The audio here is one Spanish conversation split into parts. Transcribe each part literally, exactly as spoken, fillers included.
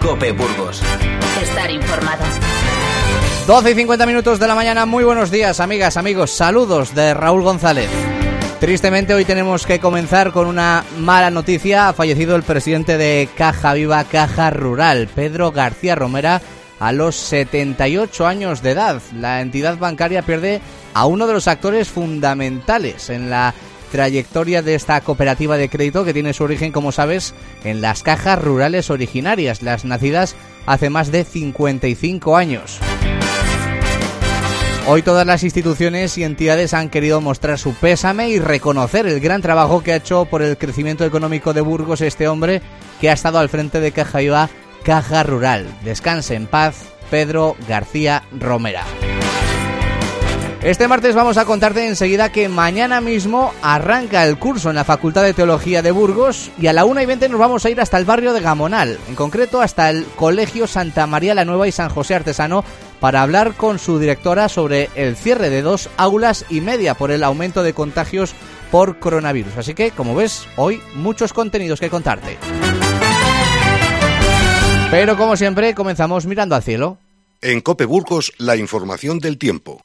COPE Burgos. Estar informado. doce y cincuenta minutos de la mañana. Muy buenos días, amigas, amigos. Saludos de Raúl González. Tristemente hoy tenemos que comenzar con una mala noticia. Ha fallecido el presidente de Caja Viva, Caja Rural, Pedro García Romera, a los setenta y ocho años de edad. La entidad bancaria pierde a uno de los actores fundamentales en la trayectoria de esta cooperativa de crédito que tiene su origen, como sabes, en las cajas rurales originarias, las nacidas hace más de cincuenta y cinco años. Hoy todas las instituciones y entidades han querido mostrar su pésame y reconocer el gran trabajo que ha hecho por el crecimiento económico de Burgos este hombre que ha estado al frente de Caja Viva, Caja Rural. Descanse en paz, Pedro García Romera. Este martes vamos a contarte enseguida que mañana mismo arranca el curso en la Facultad de Teología de Burgos y a la una y veinte nos vamos a ir hasta el barrio de Gamonal, en concreto hasta el Colegio Santa María la Nueva y San José Artesano, para hablar con su directora sobre el cierre de dos aulas y media por el aumento de contagios por coronavirus. Así que, como ves, hoy muchos contenidos que contarte. Pero como siempre, comenzamos mirando al cielo. En COPE Burgos, la información del tiempo.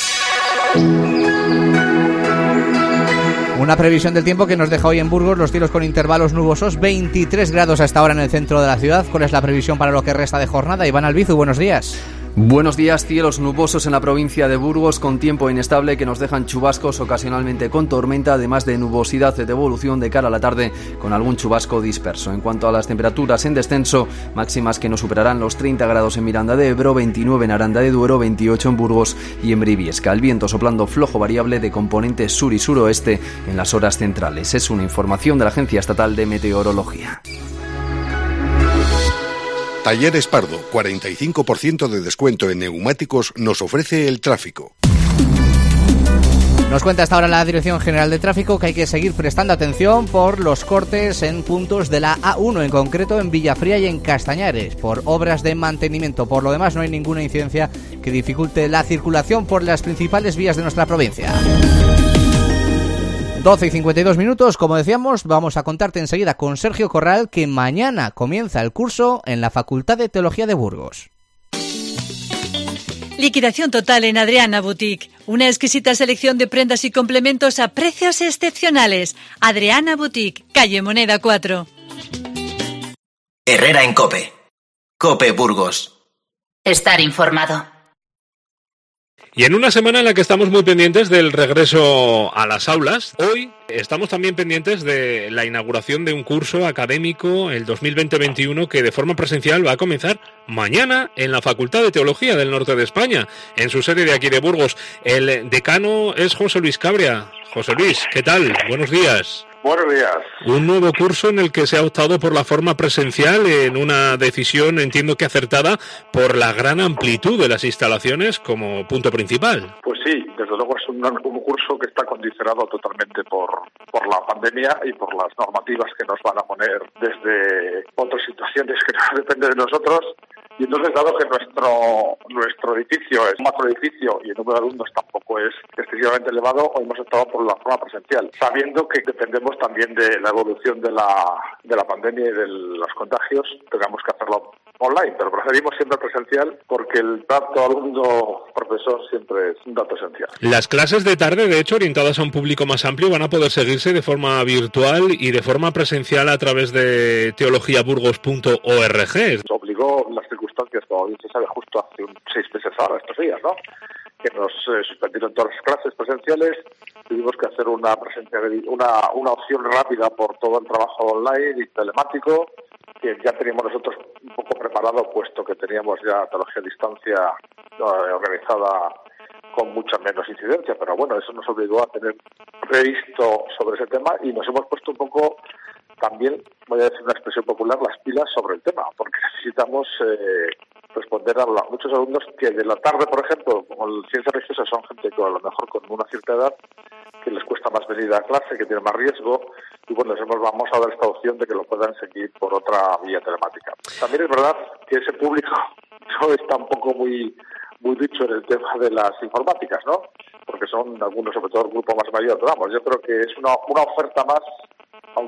Una previsión del tiempo que nos deja hoy en Burgos los cielos con intervalos nubosos, veintitrés grados hasta ahora en el centro de la ciudad. ¿Cuál es la previsión para lo que resta de jornada? Iván Albizu, buenos días. Buenos días, cielos nubosos en la provincia de Burgos con tiempo inestable que nos dejan chubascos ocasionalmente con tormenta, además de nubosidad de evolución de cara a la tarde con algún chubasco disperso. En cuanto a las temperaturas en descenso, máximas que no superarán los treinta grados en Miranda de Ebro, veintinueve en Aranda de Duero, veintiocho en Burgos y en Briviesca. El viento soplando flojo variable de componente sur y suroeste en las horas centrales. Es una información de la Agencia Estatal de Meteorología. Talleres Pardo, cuarenta y cinco por ciento de descuento en neumáticos nos ofrece el tráfico. Nos cuenta hasta ahora la Dirección General de Tráfico que hay que seguir prestando atención por los cortes en puntos de la A uno, en concreto en Villafría y en Castañares, por obras de mantenimiento. Por lo demás, no hay ninguna incidencia que dificulte la circulación por las principales vías de nuestra provincia. doce y cincuenta y dos minutos, como decíamos, vamos a contarte enseguida con Sergio Corral que mañana comienza el curso en la Facultad de Teología de Burgos. Liquidación total en Adriana Boutique. Una exquisita selección de prendas y complementos a precios excepcionales. Adriana Boutique, calle Moneda cuatro. Herrera en COPE. COPE Burgos. Estar informado. Y en una semana en la que estamos muy pendientes del regreso a las aulas, hoy estamos también pendientes de la inauguración de un curso académico, el dos mil veinte veintiuno, que de forma presencial va a comenzar mañana en la Facultad de Teología del Norte de España, en su sede de aquí de Burgos. El decano es José Luis Cabria. José Luis, ¿qué tal? Buenos días. Buenos días. Un nuevo curso en el que se ha optado por la forma presencial en una decisión, entiendo que acertada, por la gran amplitud de las instalaciones como punto principal. Pues sí, desde luego es un, un curso que está condicionado totalmente por, por la pandemia y por las normativas que nos van a poner desde otras situaciones que no dependen de nosotros. Y entonces, dado que nuestro nuestro edificio es un macro edificio y el número de alumnos tampoco es excesivamente elevado, hoy hemos optado por la forma presencial, sabiendo que dependemos también de la evolución de la de la pandemia y de los contagios, tengamos que hacerlo online, pero preferimos siempre presencial porque el trato alumno-profesor siempre es un dato esencial. Las clases de tarde, de hecho, orientadas a un público más amplio, van a poder seguirse de forma virtual y de forma presencial a través de teología burgos punto org. Obligó las circunstancias, como bien se sabe, justo hace un seis meses ahora, estos días, ¿no?, que nos eh, suspendieron todas las clases presenciales. Tuvimos que hacer una, una, una opción rápida por todo el trabajo online y telemático, que ya teníamos nosotros un poco preparado, puesto que teníamos ya teología a distancia eh, organizada con mucha menos incidencia, pero bueno, eso nos obligó a tener previsto sobre ese tema y nos hemos puesto un poco también, voy a decir una expresión popular, las pilas sobre el tema, porque necesitamos eh, responder a muchos alumnos que de la tarde, por ejemplo, como en ciencias religiosas, son gente que a lo mejor con una cierta edad, que les cuesta más venir a clase, que tiene más riesgo, y bueno, les vamos a dar esta opción de que lo puedan seguir por otra vía telemática. También es verdad que ese público no está un poco muy muy dicho en el tema de las informáticas, ¿no?, porque son algunos, sobre todo el grupo más mayor, pero vamos, yo creo que es una, una oferta más, aunque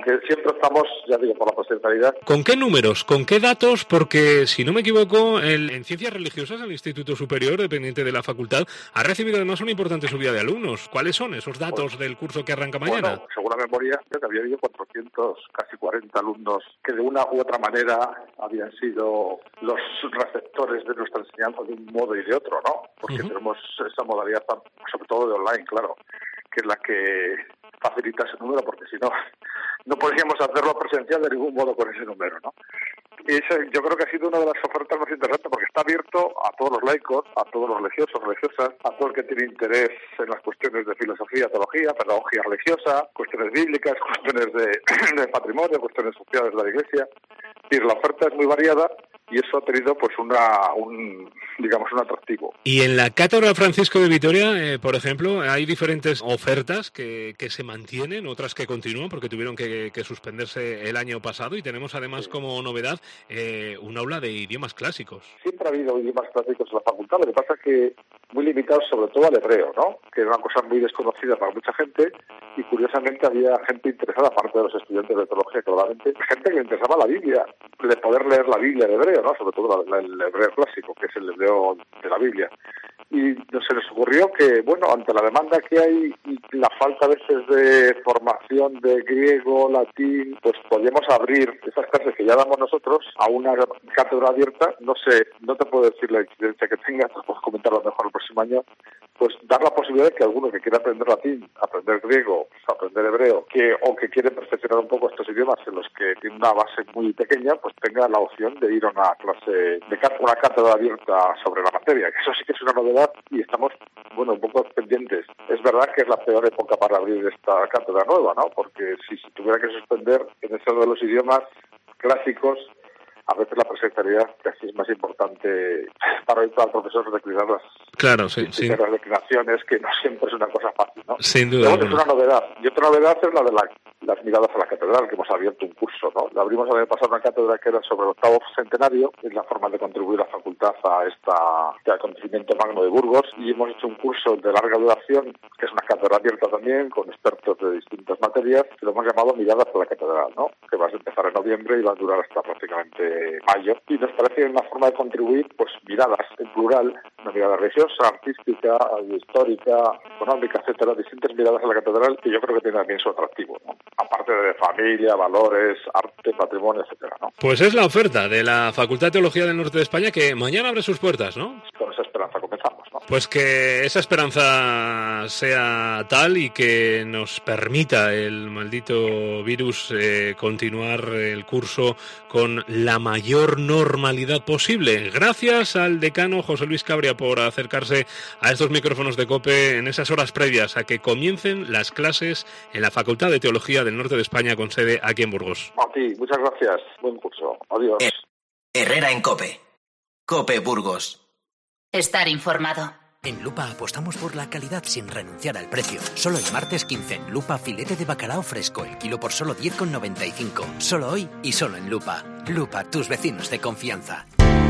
que siempre estamos, ya digo, por la presencialidad. ¿Con qué números? ¿Con qué datos? Porque, si no me equivoco, el, en Ciencias Religiosas, el Instituto Superior, dependiente de la facultad, ha recibido además una importante subida de alumnos. ¿Cuáles son esos datos pues, del curso que arranca mañana? Bueno, según la memoria, había habido cuatrocientos, casi cuarenta alumnos que de una u otra manera habían sido los receptores de nuestra enseñanza de un modo y de otro, ¿no? Porque uh-huh. tenemos esa modalidad, sobre todo de online, claro, que es la que facilita ese número, porque si no, no podríamos hacerlo presencial de ningún modo con ese número, ¿no? Y ese, yo creo que ha sido una de las ofertas más interesantes, porque está abierto a todos los laicos, a todos los religiosos, religiosas, a todo el que tiene interés en las cuestiones de filosofía, teología, pedagogía religiosa, cuestiones bíblicas, cuestiones de, de patrimonio, cuestiones sociales de la Iglesia. Y la oferta es muy variada y eso ha tenido pues una un digamos un atractivo. Y en la Cátedra Francisco de Vitoria, eh, por ejemplo, hay diferentes ofertas que, que se mantienen, otras que continúan porque tuvieron que, que suspenderse el año pasado, y tenemos además sí. como novedad eh, un aula de idiomas clásicos. Siempre ha habido idiomas clásicos en la facultad, lo que pasa es que muy limitados sobre todo al hebreo, ¿no? Que era una cosa muy desconocida para mucha gente, y curiosamente había gente interesada, aparte de los estudiantes de teología, claramente, gente que le interesaba la Biblia, de poder leer la Biblia en hebreo, ¿no? Sobre todo la, la, el hebreo clásico, que es el hebreo de la Biblia. Y se les ocurrió que, bueno, ante la demanda que hay y la falta a veces de formación de griego, latín, pues podíamos abrir esas clases que ya damos nosotros a una cátedra abierta. No sé, no te puedo decir la incidencia que tenga, te puedo comentarlo mejor el próximo año, pues dar la posibilidad de que alguno que quiera aprender latín, aprender griego, aprender hebreo, que o que quiere perfeccionar un poco estos idiomas en los que tiene una base muy pequeña, pues tenga la opción de ir a una clase, de una cátedra abierta sobre la materia, que eso sí que es una novedad y estamos, bueno, un poco pendientes. Es verdad que es la peor época para abrir esta cátedra nueva, ¿no? Porque si se tuviera que suspender en ese de los idiomas clásicos, a veces la presencialidad casi es más importante para el profesor de cuidar las, claro, sí, sí. las declinaciones, que no siempre es una cosa fácil, ¿no? Sin duda. Luego, es una novedad. Y otra novedad es la de la, las miradas a la catedral, que hemos abierto un curso, ¿no? La abrimos el año pasado una cátedra que era sobre el octavo centenario, es la forma de contribuir a la facultad a esta, este acontecimiento magno de Burgos, y hemos hecho un curso de larga duración, que es una cátedra abierta también, con expertos de distintas materias, que lo hemos llamado Miradas a la Catedral, ¿no? Que va a empezar en noviembre y va a durar hasta prácticamente mayo, y nos parece una forma de contribuir, pues miradas en plural, una mirada religiosa, artística, histórica, económica, etcétera, distintas miradas a la catedral, que yo creo que tiene también su atractivo, ¿no? Aparte de familia, valores, arte, patrimonio, etcétera, ¿no? Pues es la oferta de la Facultad de Teología del Norte de España, que mañana abre sus puertas, ¿no? Con esa esperanza comenzamos, ¿no? Pues que esa esperanza sea tal y que nos permita el maldito virus eh, continuar el curso con la mayor normalidad posible. Gracias al decano José Luis Cabria por acercarse a estos micrófonos de COPE en esas horas previas a que comiencen las clases en la Facultad de Teología del Norte de España, con sede aquí en Burgos. A ti, muchas gracias. Buen curso. Adiós. Herrera en COPE. COPE Burgos. Estar informado. En Lupa apostamos por la calidad sin renunciar al precio. Solo el martes quince en Lupa, filete de bacalao fresco, el kilo por solo diez con noventa y cinco. Solo hoy y solo en Lupa. Lupa, tus vecinos de confianza.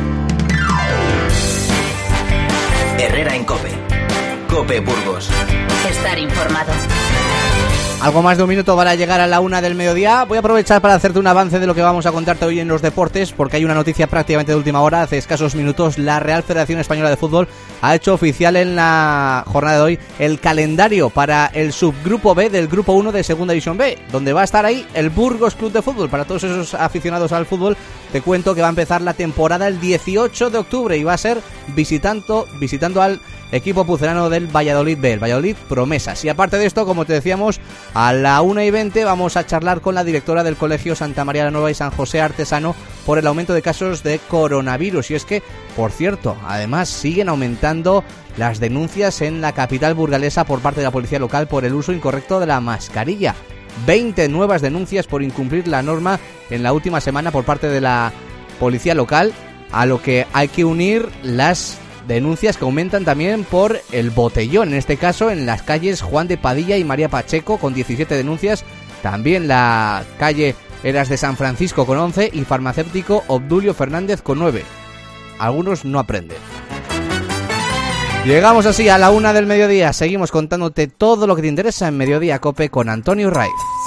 Herrera en COPE. COPE Burgos. Estar informado. Algo más de un minuto para llegar a la una del mediodía. Voy a aprovechar para hacerte un avance de lo que vamos a contarte hoy en los deportes, porque hay una noticia prácticamente de última hora. Hace escasos minutos la Real Federación Española de Fútbol ha hecho oficial en la jornada de hoy el calendario para el subgrupo B del grupo uno de Segunda División B, donde va a estar ahí el Burgos Club de Fútbol. Para todos esos aficionados al fútbol, te cuento que va a empezar la temporada el dieciocho de octubre y va a ser visitando, visitando al equipo pucelano del Valladolid B, el Valladolid Promesas. Y aparte de esto, como te decíamos, a la una y veinte vamos a charlar con la directora del Colegio Santa María la Nueva y San José Artesano por el aumento de casos de coronavirus. Y es que, por cierto, además siguen aumentando las denuncias en la capital burgalesa por parte de la policía local por el uso incorrecto de la mascarilla. veinte nuevas denuncias por incumplir la norma en la última semana por parte de la policía local, a lo que hay que unir las denuncias que aumentan también por el botellón, en este caso en las calles Juan de Padilla y María Pacheco con diecisiete denuncias, también la calle Eras de San Francisco con once y farmacéutico Obdulio Fernández con nueve. Algunos no aprenden. Llegamos así a la una del mediodía, seguimos contándote todo lo que te interesa en Mediodía Cope con Antonio Raiz.